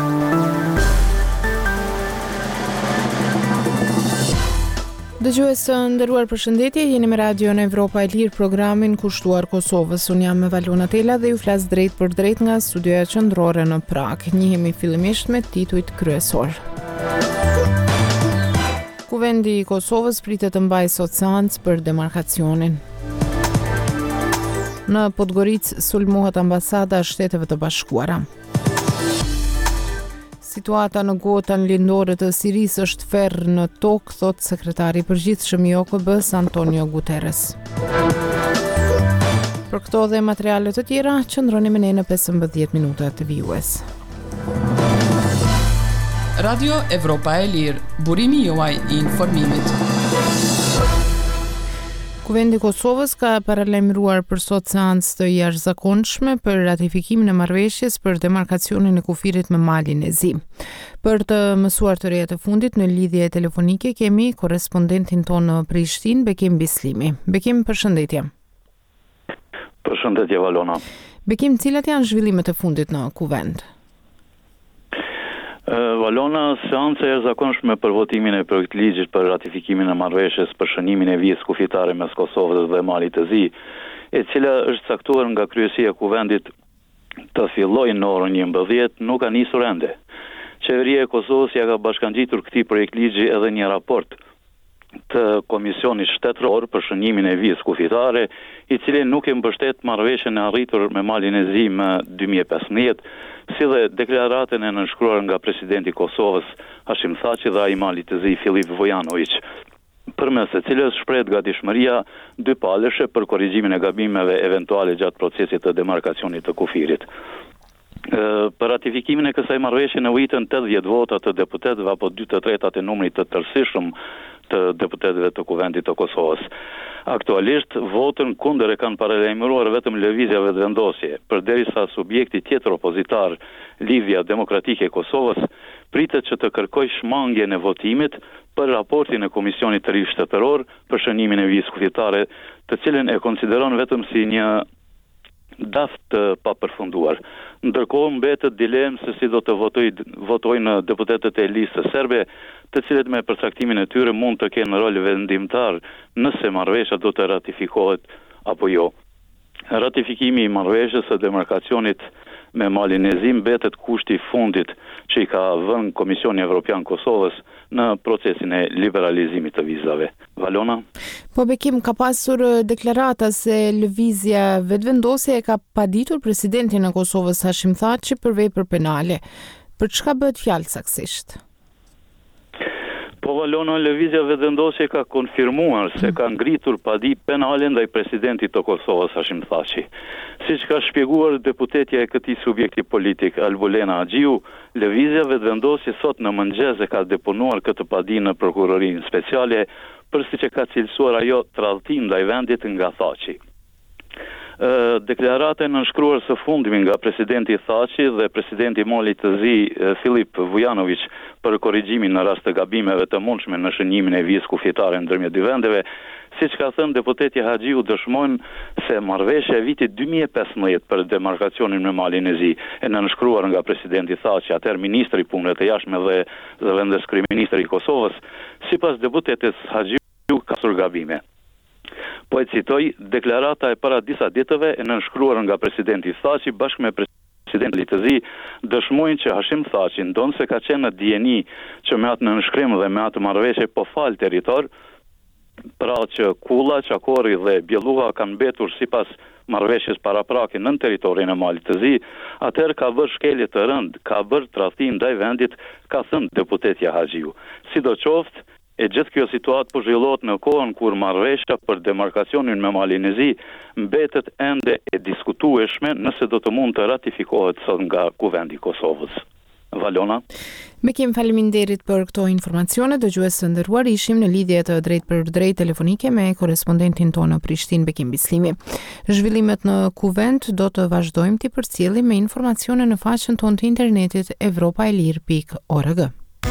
Dëgjues të nderuar, përshëndetje, jeni me Radion Evropa e Lirë, programin kushtuar Kosovës. Unë jam me Valona Tela dhe ju flas drejt për drejt nga studioja qendrore në Prag. Njihemi fillimisht me titujt kryesor. Kuvendi i Kosovës pritet të mbajë sot seancë për demarkacionin. Në Podgoricë sulmohet ambasada e Shteteve të Bashkuara. Situata në gotën lindore të Sirisë është ferr në tokë, thot sekretari i përgjithshëm i OKB-s Antonio Guterres. Për këto dhe materiale të tjera, qëndroni me ne në 15 minuta të vijues. Radio Evropa e Lirë, burimi juaj i informimit. Kuvendi i Kosovës ka paralajmëruar për sot seancë të jashtëzakonshme për ratifikimin e marrëveshjes për demarkacionin e kufirit me malin e Zi. Për të mësuar të reja të fundit në lidhje telefonike kemi korrespondentin tonë në Prishtinë, Bekim Bislimi. Bekim, përshëndetje. Përshëndetje, Valona. Bekim, cilat janë zhvillimet e fundit në kuvend? Valona, seanca e jashtëzakonshme për votimin e projektligjit për ratifikimin e marrëveshjes për shënimin e vizës kufitare mes Kosovës dhe Malit të Zi, e cila është caktuar nga kryesia e kuvendit të fillojë në orën 11, nuk ka nisur ende. Qeveria e Kosovës ja ka bashkangjitur këtij projektligji edhe një raport të Komisionit Shtetëror për shënimin e vizës kufitare, i cili nuk e mbështet marrëveshjen e arritur me Malin e Zi më 2015, si dhe deklaratën e nënshkruar nga presidenti i Kosovës Hashim Thaçi dhe ai i Malit të Zi Filip Vujanović, përmes së cilës shprehet gatishmëria dypalëshe për korrigjimin e gabimeve eventuale gjatë procesit të demarkacionit të kufirit. Për ratifikimin e kësaj marrëveshje në ujitën 80 vota të deputetëve apo 2/3 e numrit të tërësishëm të deputetëve të kuvendit të Kosovës. Aktualisht, votën kundër e kanë paralajmëruar vetëm lëvizja vetëvendosje, përderisa subjekti tjetër opozitar, Lidhja Demokratike e Kosovës, pritet që të kërkojë shmangjen e votimit për raportin e Komisionit të Ri Shtetëror për shënimin e vizës kufitare, të cilën e konsideron vetëm si një daft të papërfunduar. Ndërkohë mbetet dilemë se si do të votojnë deputetët e listës serbe, të cilët me përcaktimin e tyre mund të kenë rol vendimtar nëse marrëveshja do të ratifikohet apo jo. Ratifikimi i marrëveshjes së demarkacionit me Malin e Zi mbetet kushti i fundit që i ka vënë Komisioni Evropian Kosovës në procesin e liberalizimit të vizave. Valona? Po Bekim, ka pasur deklarata se lëvizja vetëvendosje e ka paditur presidentin e Kosovës Hashim Thaçi për vepër penale. Për çka bëhet fjalë saktësisht? Po Valona, lëvizja vetëvendosje ka konfirmuar se ka ngritur padi penale ndaj presidentit të Kosovës Hashim Thaçi. Siç ka shpjeguar deputetja e këtij subjekti politik Albulena Haxhiu, lëvizja vetëvendosje sot në mëngjes e ka deponuar këtë padi në prokurorinë speciale, për siç e ka cilësuar ajo tradhtim ndaj vendit nga Thaçi. Deklarata e nënshkruar së fundmi nga presidenti Thaçi dhe presidenti i Malit të Zi Filip Vujanović për korrigjimin në rast të gabimeve të mundshme në shënimin e vizës kufitare ndërmjet dy vendeve, siç ka thënë deputeti Haxhiu, dëshmojnë se marrëveshja e vitit 2015 për demarkacionin me Malin e Zi e nënshkruar nga presidenti Thaçi, atëherë ministri i punëve të jashtme dhe zëvendës kryeministri i Kosovës, sipas deputetit Haxhiu ka pasur gabime. Po e citoj, deklarata e para disa ditëve e nënshkruar nga presidenti Thaçi bashkë me presidentin të Zi dëshmojnë që Hashim Thaçi ndonse ka qenë në dijeni që me atë nënshkrim dhe me atë marrëveshje po fal territor, pra që Kulla, Çakori dhe Bjelluha kanë mbetur sipas marrëveshjes paraprake nën territorin e Malit të Zi, atëherë ka bërë shkelje të rëndë, ka bërë tradhtim ndaj vendit, ka thënë deputetja Haxhiu. Sidoqoftë, e gjithë kjo situatë po zhvillohet në kohën kur marrëveshja për demarkacionin me Malin e Zi mbetet ende e diskutueshme nëse do të mund të ratifikohet sot nga Kuvendi i Kosovës. Valona? Bekim, faleminderit për këto informacione. Dëgjues të nderuar, ishim në lidhje të drejt për drejt telefonike me korrespondentin tonë në Prishtinë, Bekim Bislimi. Zhvillimet në Kuvend do të vazhdojmë t'i përcjellim me informacione në faqen tonë të internetit evropaelir.org.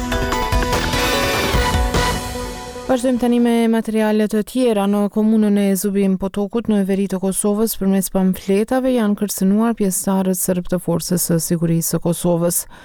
Vazhdojmë tani me materiale të tjera. Në komunën e Zubin Potokut në veri të Kosovës, përmes pamfletave janë kërcënuar pjesëtarët serb të forcës së sigurisë së Kosovës.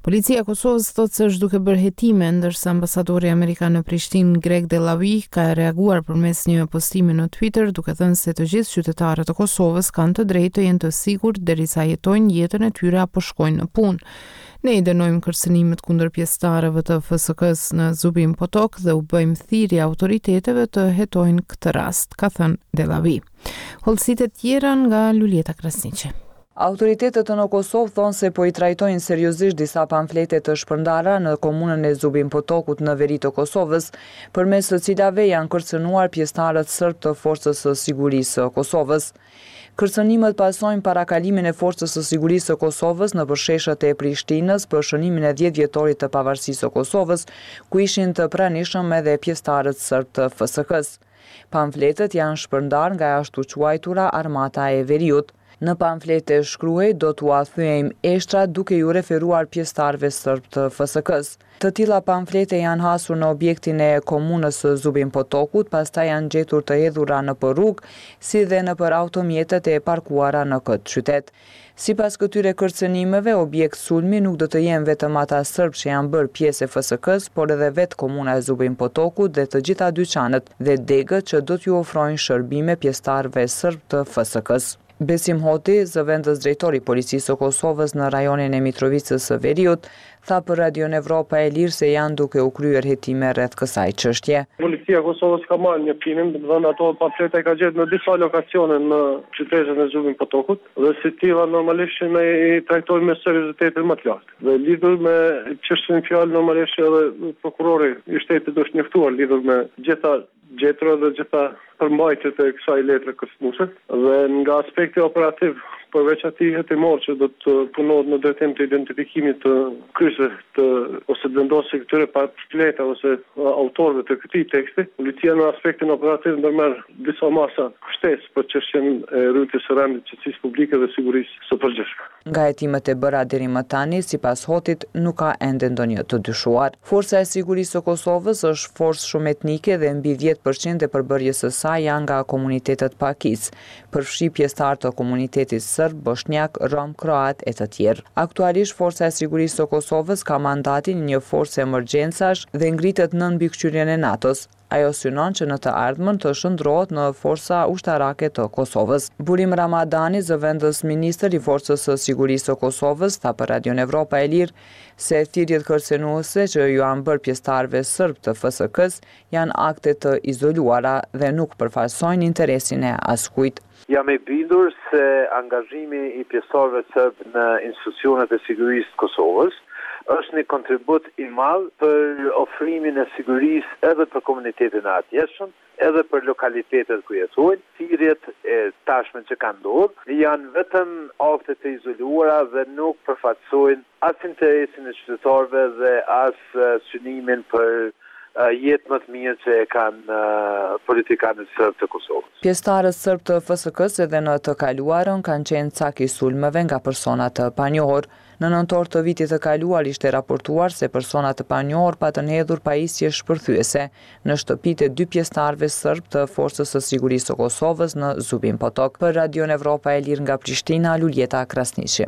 Policia e Kosovës thotë se është duke bërë hetime, ndërsa ambasadori amerikan në Prishtinë Greg Delawi ka reaguar përmes një postimi në Twitter duke thënë se të gjithë qytetarët e Kosovës kanë të drejtë të jenë të sigurt derisa jetojnë jetën e tyre apo shkojnë në punë. Ne i dënojmë kërcënimet kundër pjesëtarëve të FSK-s në Zubin Potok dhe u bëjmë thirrje autoriteteve të hetojnë këtë rast, ka thënë Delawi. Hollësitë e tjera nga Luljeta Krasniqi. Autoritetet në Kosovë thonë se po i trajtojnë seriozisht disa pamflete të shpërndara në komunën e Zubin Potokut në veri të Kosovës, përmes të cilave janë kërcënuar pjesëtarët serb të Forcës së Sigurisë së Kosovës. Kërcënimet pasojnë parakalimin e Forcës së Sigurisë së Kosovës në përsheshët e Prishtinës për shënimin e 10 vjetorit të pavarësisë së Kosovës, ku ishin të pranishëm edhe pjesëtarët serb të FSK-s. Pamfletet janë shpërndar nga ashtu quajtura Armata e Veriut. Në pamflete shkruhej do t'u thyejmë eshtrat duke ju referuar pjesëtarëve serb të FSK-s. Të tilla pamflete janë hasur në objektin e komunës së Zubin Potokut, pastaj janë gjetur të hedhura nëpër rrugë, si dhe nëpër automjetet e parkuara në këtë qytet. Sipas këtyre kërcënimeve, objekt sulmi nuk do të jenë vetëm ata serb që janë bërë pjesë e FSK-s, por edhe vetë komuna e Zubin Potokut dhe të gjitha dyqanet dhe degët që do t'ju ofrojnë shërbime pjesëtarëve serb të FSK-s. Besim Hoti, zëvendës drejtori Policisë së Kosovës në rajonin e Mitrovicës së Veriut, tha për Radion Evropa e Lirë se janë duke u kryer hetime rreth kësaj çështje. Policia e Kosovës ka marrë një pinim, domethënë ato pamfleta ka gjetur në disa lokasione në qytetin e Zubin Potokut dhe si tilla normalisht ne i trajtojmë me seriozitetin më të lartë. Dhe lidhur me çështjen fjalë normalisht edhe prokurori i shtetit është njoftuar lidhur me gjitha gjetura dhe gjitha përmbajtjet e kësaj letre kërcënuese dhe nga aspekti operativ përveç atij hetimor që do të punohet në drejtim të identifikimit të kryesve ose vendosjes këtyre pamfleta ose autorëve të këtij teksti, policia në aspektin operativ ndërmerr disa masa kështesë për çështjen e rritjes së rendit të qetësisë publike dhe sigurisë së përgjithshme. Nga hetimet e bëra deri më tani, sipas Hotit, nuk ka ende ndonjë të dyshuar. Forca e Sigurisë së Kosovës është forcë shumë etnike dhe mbi 10% e përbërjes së saj janë nga komunitetet pakis, përfshi pjesëtar të komunitetit serb, bosnjak, rom, kroat e të tjerë. Aktualisht Forca e Sigurisë së Kosovës ka mandatin një forcë emergjencash dhe ngritet nën mbikëqyrjen e NATO-s. Ajo synon që në të ardhmen të shndrohet në forca ushtarake të Kosovës. Burim Ramadani, zëvendës ministër i Forcës së Sigurisë së Kosovës, tha për Radion Evropa e Lirë se thirrjet kërcënuese që ju janë bërë pjesëtarëve serb të FSK-s janë akte të izoluara dhe nuk përfaqësojnë interesin e askujt. Jam e bindur se angazhimi i pjesëtarëve serb në institucionet e sigurisë të Kosovës është një kontribut i madh për ofrimin e sigurisë edhe për komunitetin e atjeshëm, edhe për lokalitetet ku jetojnë. Thirrjet e tashme që kanë ndodhur janë vetëm akte të izoluara dhe nuk përfaqësojnë as interesin e qytetarëve dhe as synimin për jetë më të mirë që e kanë politikanët serb të Kosovës. Pjesëtarët serb të FSK-s edhe në të kaluarën kanë qenë cak i sulmeve nga persona të panjohur. Në nëntor të vitit të kaluar ishte raportuar se persona të panjohur patën hedhur pajisje shpërthyese në shtëpitë e 2 pjesëtarëve serb të Forcës së Sigurisë së Kosovës në Zubin Potok. Për Radion Evropa e Lirë nga Prishtina, Luljeta Krasniqi.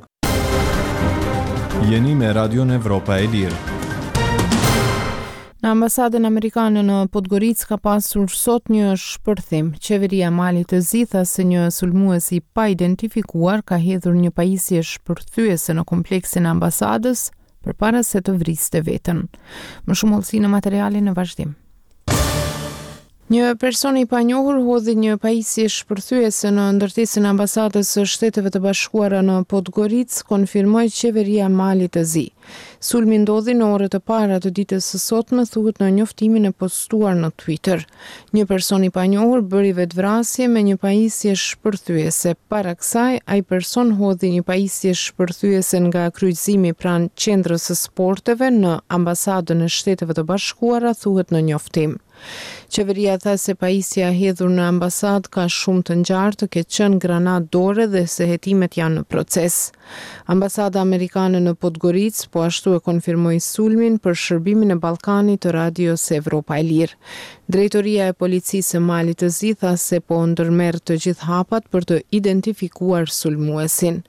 Jeni me Radion Evropa e Lirë. Në ambasadën amerikane në Podgoricë ka pasur sot një shpërthim. Qeveria e Malit të Zi tha se një sulmues i pa identifikuar ka hedhur një pajisje shpërthyese në kompleksin e ambasadës përpara se të vriste veten. Më shumë hollësi në materialin në vazhdim. Një person i panjohur hodhi një pajisje shpërthyese në ndërtesën e ambasadës së Shteteve të Bashkuara në Podgoricë, konfirmoi qeveria e Malit të Zi. Sulmi ndodhi në orët e para të ditës së sotme, thuhet në njoftimin e postuar në Twitter. Një person i panjohur bëri vetvrasje me një pajisje shpërthyese. Para kësaj, ai person hodhi një pajisje shpërthyese nga kryqëzimi pranë qendrës së sporteve në ambasadën e Shteteve të Bashkuara, thuhet në njoftim. Qeveria tha se pajisja hedhur në ambasad ka shumë të ngjarë, të ketë qenë granat dore dhe se hetimet janë në proces. Ambasada amerikane në Podgoricë po ashtu e konfirmoi sulmin për shërbimin e Ballkanit të Radios Evropa e Lirë. Drejtoria e Policisë së Malit të Zi tha se po ndërmerr të gjithë hapat për të identifikuar sulmuesin.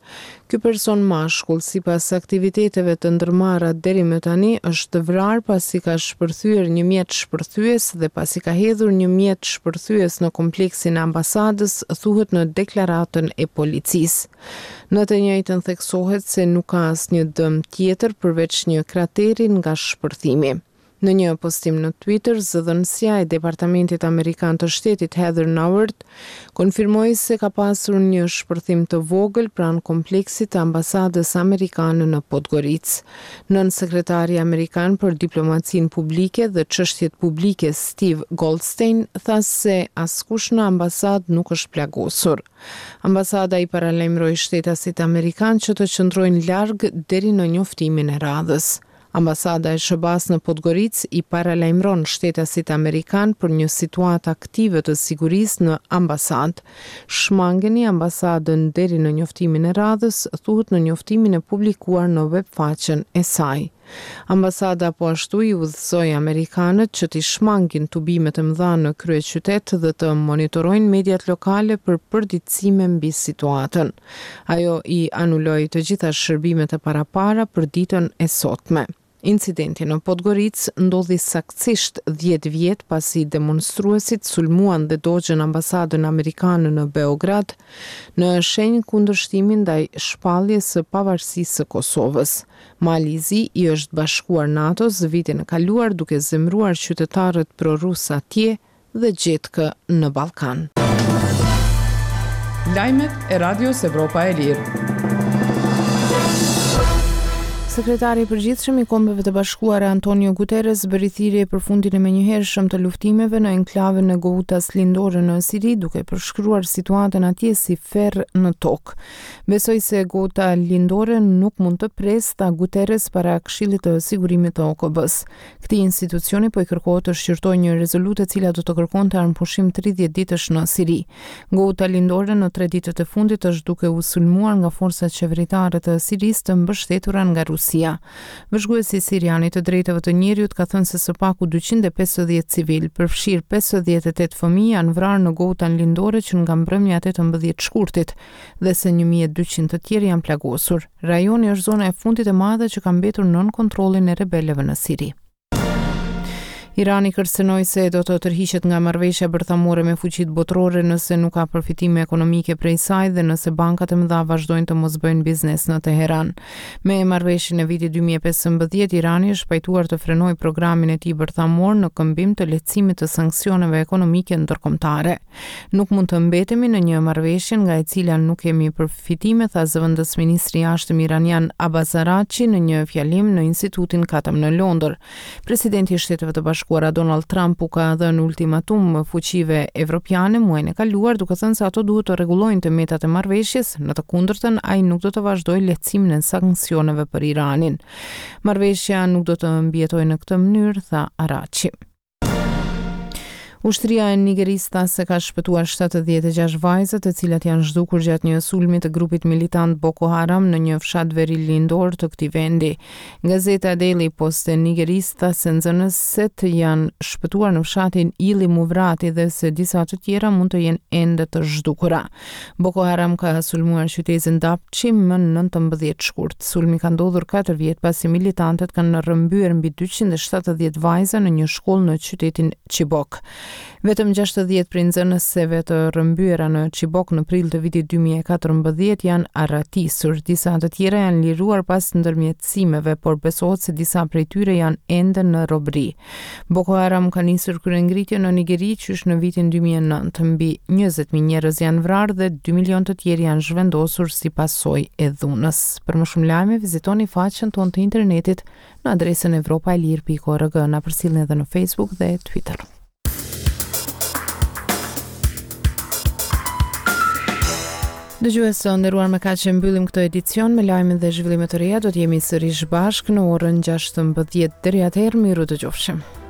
Ky person mashkull, sipas aktiviteteve të ndërmarra deri më tani, është vrarë pasi ka shpërthyer një mjet shpërthyes dhe pasi ka hedhur një mjet shpërthyes në kompleksin e ambasadës, thuhet në deklaratën e policisë. Në të njëjtën theksohet se nuk ka asnjë dëm tjetër përveç një krateri nga shpërthimi. Në një postim në Twitter, zëdhënësia e Departamentit Amerikan të Shtetit Heather Nauert konfirmoi se ka pasur një shpërthim të vogël pranë kompleksit të ambasadës amerikane në Podgoricë. Nën sekretari amerikan për diplomacinë publike dhe çështjet publike Steve Goldstein tha se askush në ambasadë nuk është plagosur. Ambasada i paralajmëroi shtetasit amerikan që të qëndrojnë larg deri në njoftimin e radhës. Ambasada e SHBA-s në Podgoricë i paralajmëron shtetasit amerikan për një situatë aktive të sigurisë në ambasadë. Shmangeni ambasadën deri në njoftimin e radhës, thuhet në njoftimin e publikuar në webfaqen e saj. Ambasada po ashtu i udhësoi amerikanët që t'i shmangin tubimet e mëdha në kryeqytet dhe të monitorojnë mediat lokale për përditësime mbi situatën. Ajo i anuloi të gjitha shërbimet e parapara për ditën e sotme. Incidenti në Podgoricë ndodhi saktësisht 10 vjet pasi demonstruesit sulmuan dhe dogjën ambasadën amerikane në Beograd në shenjë kundërshtimin ndaj shpalljes së pavarësisë së Kosovës. Mali i Zi i është bashkuar NATO-s vitin e kaluar duke zemruar qytetarët prorus atje dhe gjetkë në Ballkan. Lajmet e Radios Evropa e Lirë. Sekretari i përgjithshëm i Kombeve të Bashkuara Antonio Guterres bëri thirrje për fundin e menjëhershëm të luftimeve në enklavën e Ghoutas lindore në Siri, duke përshkruar situatën atje si ferr në tokë. Besoi se Ghouta lindore nuk mund të presë, tha Guterres para Këshillit të Sigurimit të OKB-s. Këtij institucioni po i kërkohet të shqyrtojë një rezolutë e cila do të kërkonte armpushim 30 ditësh në Siri. Ghouta lindore në 3 ditët e fundit është duke u sulmuar nga forcat qeveritare të Sirisë të mbështetura nga Rusia. Vëzhguesi siriani të drejtave të njerëzit ka thënë se së paku 250 civil, përfshirë 58 fëmijë, janë vrarë në Ghoutan lindore që nga mbrëmja 18 shkurtit dhe se 1200 të tjerë janë plagosur. Rajoni është zona e fundit e madhe që ka mbetur nën kontrollin e rebelëve në Siri. Irani kërcënoi se do të tërhiqet nga marrëveshja bërthamore me fuqitë botërore nëse nuk ka përfitime ekonomike prej saj dhe nëse bankat e mëdha vazhdojnë të mos bëjnë biznes në Teheran. Me marrëveshjen e vitit 2015, Irani është pajtuar të frenojë programin e tij bërthamor në këmbim të lehtësimit të sanksioneve ekonomike ndërkombëtare. Nuk mund të mbetemi në një marrëveshje nga e cila nuk kemi përfitime, tha zëvendës ministri i jashtëm iranian Abbas Araghchi në një fjalim në Institutin Katam në Londër. Presidenti i Shteteve të Bashkuara Donald Trump u ka dhënë ultimatum fuqive evropiane muajin e kaluar, duke thënë se ato duhet të rregullojnë të metat e marrëveshjes, në të kundërtën ai nuk do të vazhdojë lehtësimin e sanksioneve për Iranin. Marrëveshja nuk do të mbijetojë në këtë mënyrë, tha Araghchi. Ushtria e Nigerisë tha se ka shpëtuar 76 vajzë të cilat janë zhdukur gjatë një sulmi të grupit militant Boko Haram në një fshat veri lindor të këtij vendi. Gazeta Daily Post e Nigerisë tha se nxënësit janë shpëtuar në fshatin Ili Muvrati dhe se disa të tjera mund të jenë ende të zhdukura. Boko Haram ka sulmuar qytetin Dapchi më 19 shkurt. Sulmi ka ndodhur 4 vjet pasi militantët kanë rrëmbyer mbi 270 vajza në një shkollë në qytetin Chibok. Vetëm 60 prej nxënësve të rrëmbyera në Chibok në prill të vitit 2014 janë arratisur. Disa të tjera janë liruar pas ndërmjetësimeve, por besohet se disa prej tyre janë ende në robëri. Boko Haram ka nisur kryengritje në Nigeri qysh në vitin 2009. Mbi 20.000 njerëz janë vrarë dhe 2 milion të tjerë janë zhvendosur si pasojë e dhunës. Për më shumë lajme, vizitoni faqen tonë të internetit në adresën evropaelir.org, na përcjellni edhe në Facebook dhe Twitter. Dëgjues të nderuar, me kaq që mbyllim këtë edicion me lajmet dhe zhvillimet të reja. Do të jemi sërish bashkë në orën 16 deri atëherë, miru dëgjofshim.